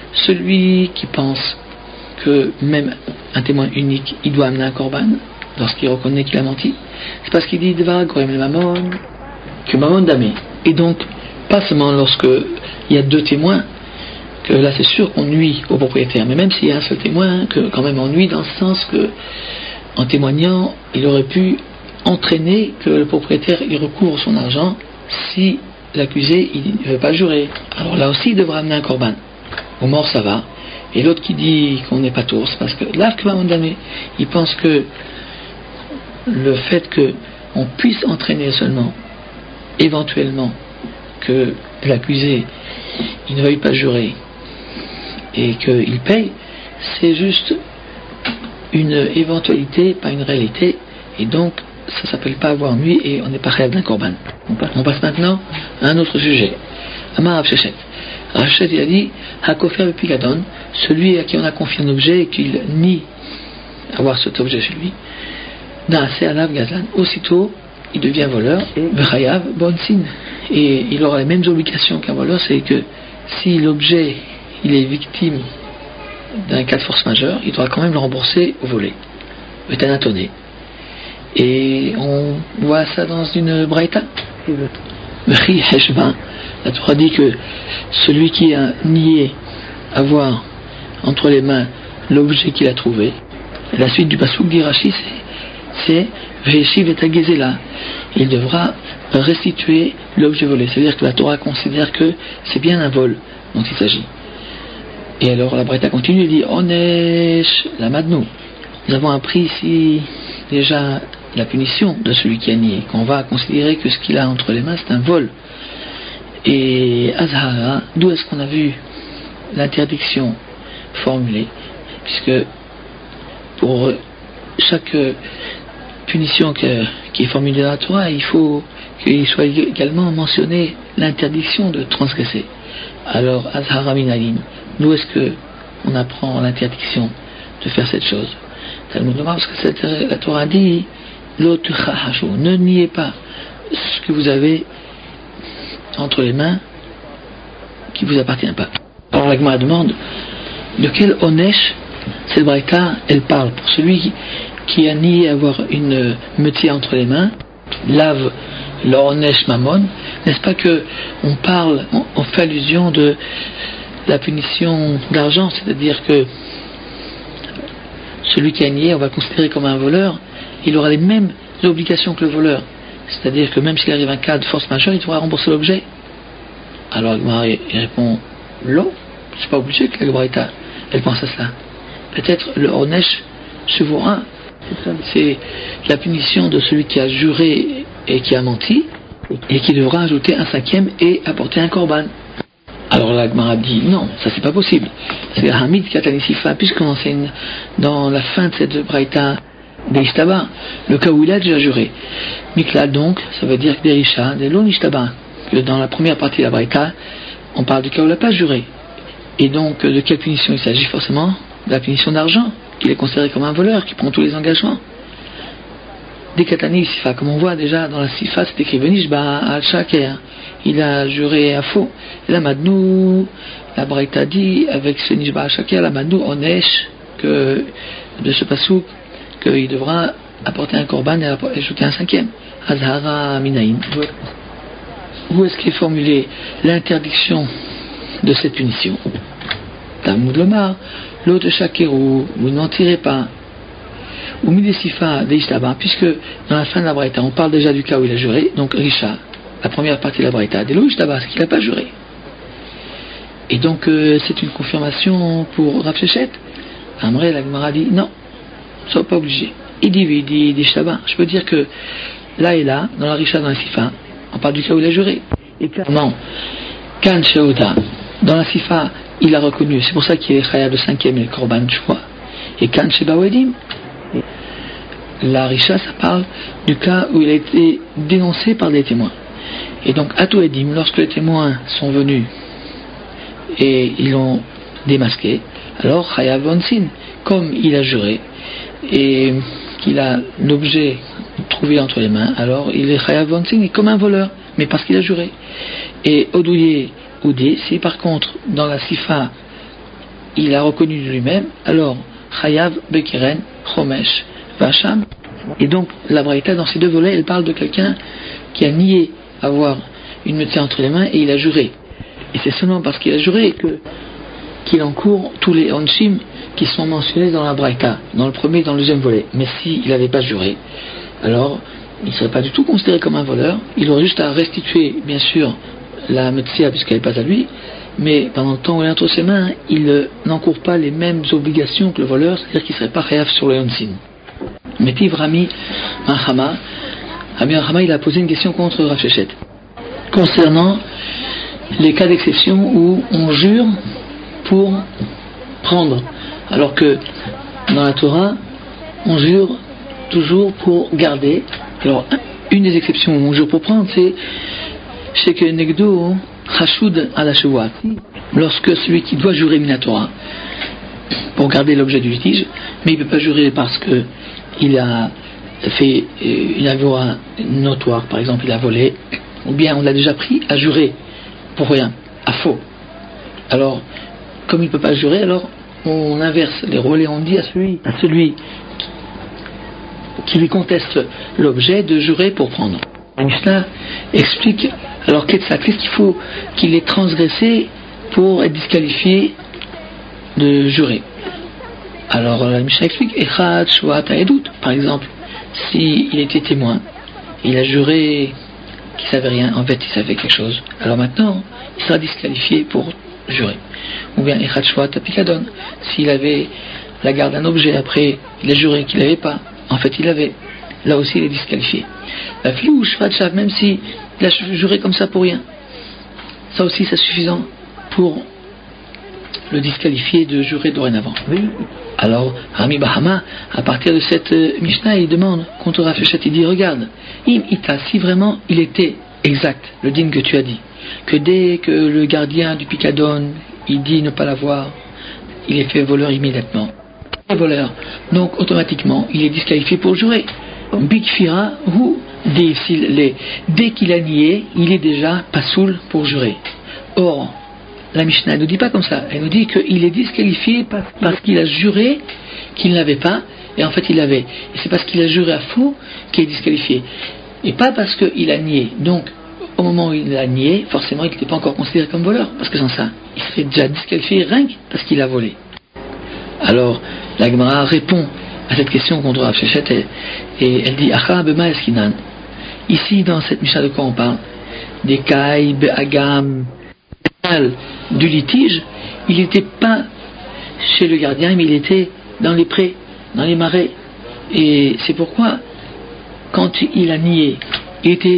Celui qui pense que même un témoin unique, il doit amener un korban lorsqu'il reconnaît qu'il a menti, c'est parce qu'il dit Deva Goyem le Mamon, que Mamon damé. Et donc, pas seulement lorsque il y a deux témoins, que là c'est sûr qu'on nuit au propriétaire, mais même s'il y a un seul témoin, que quand même on nuit dans le sens que, en témoignant, il aurait pu entraîner que le propriétaire il recouvre son argent si l'accusé il ne veut pas jurer. Alors là aussi il devra amener un korban. Au mort ça va. Et l'autre qui dit qu'on n'est pas tour, c'est parce que là que Mamon damé, il pense que le fait qu'on puisse entraîner seulement éventuellement que l'accusé il ne veuille pas jurer et qu'il paye, c'est juste une éventualité, pas une réalité, et donc ça s'appelle pas avoir nuit et on n'est pas rêve d'un korban. On passe maintenant à un autre sujet. Amar Rav Shechet. Rav Shechet il a dit Hakofer Pigadon, celui à qui on a confié un objet et qu'il nie avoir cet objet chez lui, Naase Alav Gazlan, aussitôt il devient voleur et V'chayav Bonsin, et il aura les mêmes obligations qu'un voleur, c'est que si l'objet il est victime d'un cas de force majeure, il doit quand même le rembourser au volé, Vetanatonné. Et on voit ça dans une braïta. La Torah dit que celui qui a nié avoir entre les mains l'objet qu'il a trouvé, la suite du pasuk d'Irachi c'est Veshiv et Agezela, il devra restituer l'objet volé. C'est-à-dire que la Torah considère que c'est bien un vol dont il s'agit. Et alors la Braïta continue et dit Onesh la Madnou. Nous avons appris ici déjà la punition de celui qui a nié, qu'on va considérer que ce qu'il a entre les mains c'est un vol. Et Azhara, d'où est-ce qu'on a vu l'interdiction formulée? Puisque pour chaque punition que, qui est formulée dans la Torah, il faut qu'il soit également mentionné l'interdiction de transgresser. Alors, Azhara Minayin, d'où est-ce que on apprend l'interdiction de faire cette chose? Talmud Lomar, parce que cette, la Torah dit ne niez pas ce que vous avez entre les mains qui ne vous appartient pas. Alors la Gemara demande de quel onesh cette braïta elle parle pour celui qui, qui a nié avoir une métier entre les mains, lave le onesh mamon. N'est-ce pas que on parle, on, on fait allusion de la punition d'argent, c'est-à-dire que celui qui a nié, on va le considérer comme un voleur, il aura les mêmes obligations que le voleur. C'est-à-dire que même s'il arrive un cas de force majeure, il devra rembourser l'objet. Alors il répond l'eau, c'est pas obligé que la Braïta elle pense à cela. Peut-être le Onesh Shuvura, c'est la punition de celui qui a juré et qui a menti, et qui devra ajouter un cinquième et apporter un korban. Alors la Gemara dit non, ça c'est pas possible. C'est Hamid Katani Sifa, puisqu'on enseigne dans la fin de cette braïta d'Ishtaba, le cas où il a déjà juré. Mikla donc, ça veut dire que Berisha, de l'on Ishtaba, que dans la première partie de la braïta, on parle du cas où il n'a pas juré. Et donc, de quelle punition il s'agit? Forcément de la punition d'argent, qu'il est considéré comme un voleur, qui prend tous les engagements. Des Katani Sifa, comme on voit déjà dans la Sifa, c'est écrit Venishba al-Shaker. Il a juré à faux. Et la Madnou, la Braïta dit, avec ce Nishba al-Shaker, la Madnou, on est que de ce pasouk, qu'il devra apporter un korban et ajouter un cinquième. Azhara Minaïm. Où est-ce qu'est formulée l'interdiction de cette punition? Talmud Lomar, l'autre Shakeru, vous ne mentirez pas. Ou Midesifa Deishtaba, puisque dans la fin de la Braïta, on parle déjà du cas où il a juré, donc Risha, la première partie de la Braïta, Delo Ishtaba, c'est qu'il n'a pas juré. Et donc euh, c'est une confirmation pour Rav Shechet. Amré, la Gemara dit non, ne sois pas obligé. Il dit, il dit, Deishtaba. Je peux dire que là et là, dans la Risha, dans la Sifa, on parle du cas où il a juré. Et clairement, Kan Sheouda, dans la Sifa, il a reconnu, c'est pour ça qu'il est Chaya de cinquième et le Korban Shua. Et Kan Shebawedim, la Risha, ça parle du cas où il a été dénoncé par des témoins. Et donc, Atou Edim, lorsque les témoins sont venus et ils l'ont démasqué, alors Chayav Onsin, comme il a juré et qu'il a l'objet trouvé entre les mains, alors il est Chayav Onsin, comme un voleur, mais parce qu'il a juré. Et Odouye Oudé, si par contre, dans la Sifa, il a reconnu de lui-même, alors Chayav Bekiren, Chomesh, Vacham. Et donc la Braïta dans ces deux volets, elle parle de quelqu'un qui a nié avoir une médecine entre les mains et il a juré. Et c'est seulement parce qu'il a juré que qu'il encourt tous les onshim qui sont mentionnés dans la Braïta, dans le premier et dans le deuxième volet. Mais s'il n'avait pas juré, alors il ne serait pas du tout considéré comme un voleur. Il aurait juste à restituer, bien sûr, la médecine puisqu'elle n'est pas à lui, mais pendant le temps où elle est entre ses mains, il n'encourt pas les mêmes obligations que le voleur, c'est-à-dire qu'il ne serait pas réaf sur les onshim. Métiv Rami Mahama, Rami Mahama, il a posé une question contre Rav Shechet concernant les cas d'exception où on jure pour prendre, alors que dans la Torah on jure toujours pour garder. Alors une des exceptions où on jure pour prendre, c'est chez que Negdo Chashud à la Shewa, lorsque celui qui doit jurer Minatora pour garder l'objet du litige, mais il ne peut pas jurer parce que il a fait une avora notoire, par exemple il a volé, ou bien on l'a déjà pris à jurer pour rien, à faux. Alors, comme il ne peut pas jurer, alors on inverse les rôles et on dit à celui, à celui qui lui conteste l'objet de jurer pour prendre. La Mishnah explique, alors qu'est-ce qu'il faut qu'il ait transgressé pour être disqualifié de jurer. Alors la Mishnah explique, Echad Shua Ta'edut, par exemple, s'il était témoin, il a juré qu'il savait rien, en fait il savait quelque chose, alors maintenant il sera disqualifié pour jurer. Ou bien Echad Shua Ta'pikadon, s'il avait la garde d'un objet, après il a juré qu'il n'avait pas, en fait il avait, là aussi il est disqualifié. La Filou Shvat Shav, même si il a juré comme ça pour rien, ça aussi c'est suffisant pour le disqualifier de jurer dorénavant. Oui. Alors, Rami Bahama, à partir de cette euh, Mishnah, il demande contre Rav Shechet, il dit, regarde, im ita, si vraiment il était exact, le dîme que tu as dit, que dès que le gardien du Picadon, il dit ne pas l'avoir, il est fait voleur immédiatement. Il est voleur, donc automatiquement, il est disqualifié pour jurer. Bikfira, ou dès qu'il a nié, il est déjà pasoul pour jurer. Or, la Mishnah ne nous dit pas comme ça, elle nous dit qu'il est disqualifié parce qu'il a juré qu'il n'avait pas, et en fait il l'avait. Et c'est parce qu'il a juré à faux qu'il est disqualifié. Et pas parce qu'il a nié. Donc, au moment où il a nié, forcément il n'était pas encore considéré comme voleur, parce que sans ça, il serait déjà disqualifié rien que parce qu'il a volé. Alors, la Gemara répond à cette question contre Rav Shechet, et, et elle dit, Acha bema eskinan. Ici, dans cette Mishnah, de quoi on parle? Des Kai, Be'agam, du litige, il n'était pas chez le gardien, mais il était dans les prés, dans les marais. Et c'est pourquoi, quand il a nié, il était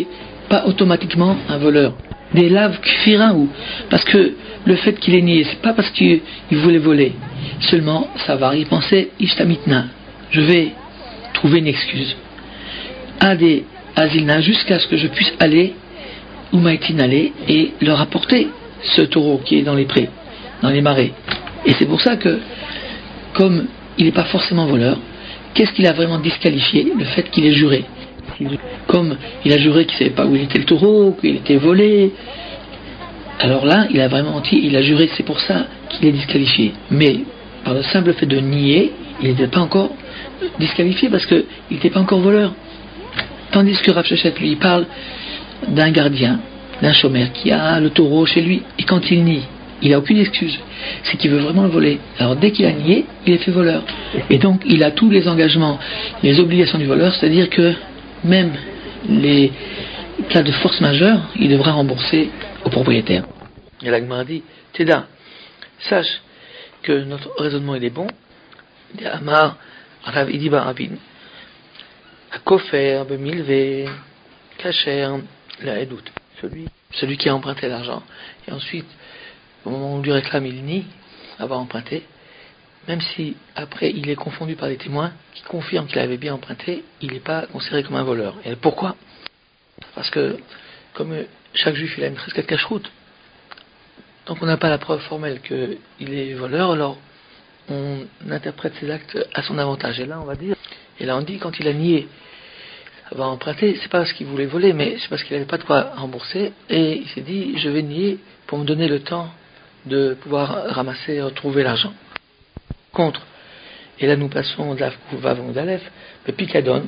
pas automatiquement un voleur. Des laves kfira ou parce que le fait qu'il ait nié, c'est pas parce qu'il voulait voler. Seulement, ça va y penser ishtamitna. Je vais trouver une excuse. À des azilna jusqu'à ce que je puisse aller où Maïtine aller et leur apporter ce taureau qui est dans les prés, dans les marais. Et c'est pour ça que, comme il n'est pas forcément voleur, qu'est-ce qu'il a vraiment disqualifié? Le fait qu'il ait juré. Comme il a juré qu'il ne savait pas où il était le taureau, qu'il était volé, alors là, il a vraiment menti, il a juré, c'est pour ça qu'il est disqualifié. Mais par le simple fait de nier, il n'était pas encore disqualifié parce qu'il n'était pas encore voleur. Tandis que Rav Sheshet, lui, il parle d'un gardien, d'un chômeur qui a le taureau chez lui, et quand il nie, il n'a aucune excuse, c'est qu'il veut vraiment le voler. Alors dès qu'il a nié, il est fait voleur. Et donc il a tous les engagements, les obligations du voleur, c'est-à-dire que même les cas de force majeure, il devra rembourser au propriétaire. Et la Gemara dit, Teda, sache que notre raisonnement il est bon. Amar, Rav Idiba Rabin, Kofer, Bemilve, Kacher, la Edout, celui, celui qui a emprunté l'argent. Et ensuite, au moment où on lui réclame, il nie avoir emprunté, même si après il est confondu par des témoins qui confirment qu'il avait bien emprunté, il n'est pas considéré comme un voleur. Et pourquoi? Parce que, comme chaque juif il a une cheskat kashrut, tant qu'on n'a pas la preuve formelle qu'il est voleur, alors on interprète ses actes à son avantage. Et là on va dire, et là on dit quand il a nié avoir emprunté, c'est pas parce qu'il voulait voler, mais c'est parce qu'il n'avait pas de quoi rembourser, et il s'est dit je vais nier pour me donner le temps de pouvoir ramasser et retrouver l'argent. Contre, et là nous passons de la Vav d'Aleph, le Picadon.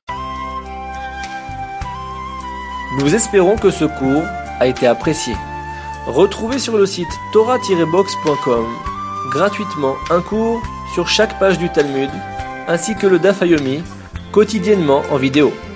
Nous espérons que ce cours a été apprécié. Retrouvez sur le site torah tiret box point com gratuitement un cours sur chaque page du Talmud, ainsi que le Daf Yomi, quotidiennement en vidéo.